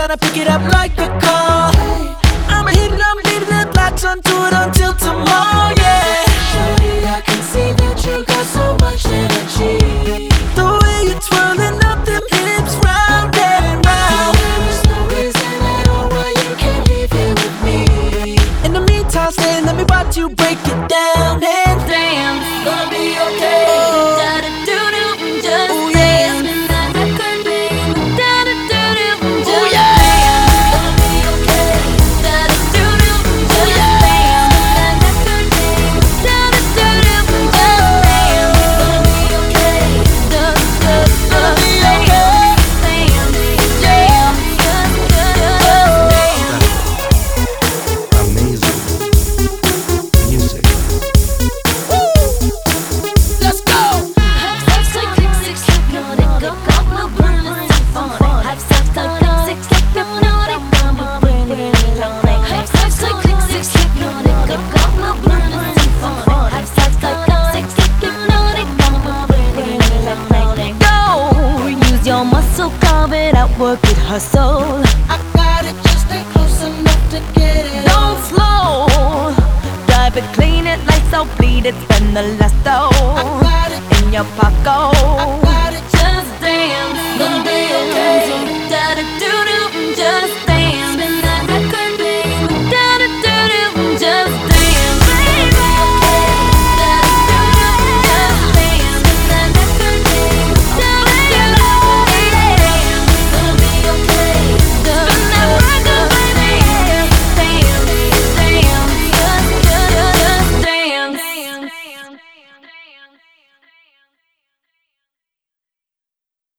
tryna pick it up like a call. I'ma hit it, I'm leaving it, latch onto it until tomorrow, yeah. Shorty, I can see that you got so much energy. The way you're twirling up them hips round and round. There is no reason at all why you can't leave here with me. In the meantime, stay, let me watch you break it down and Damn, it's gonna be okay. Da-da-doo-doo, just ooh, dance. yeah. And that record, babe. Da-da-doo-doo, Ooh, just yeah. dance. It's gonna be okay. Da-da-doo-doo, just dance. And that record, babe. Da-da-doo-doo, just dance. It's gonna be okay. Gonna be okay. Amazing music. Let's go. Go, use your muscle, carve it out, work it, hustle. I got it, just stay close enough to get it. Don't slow, drive it, clean it, lights out, bleed it, spend the last I dough got it, in your pocket.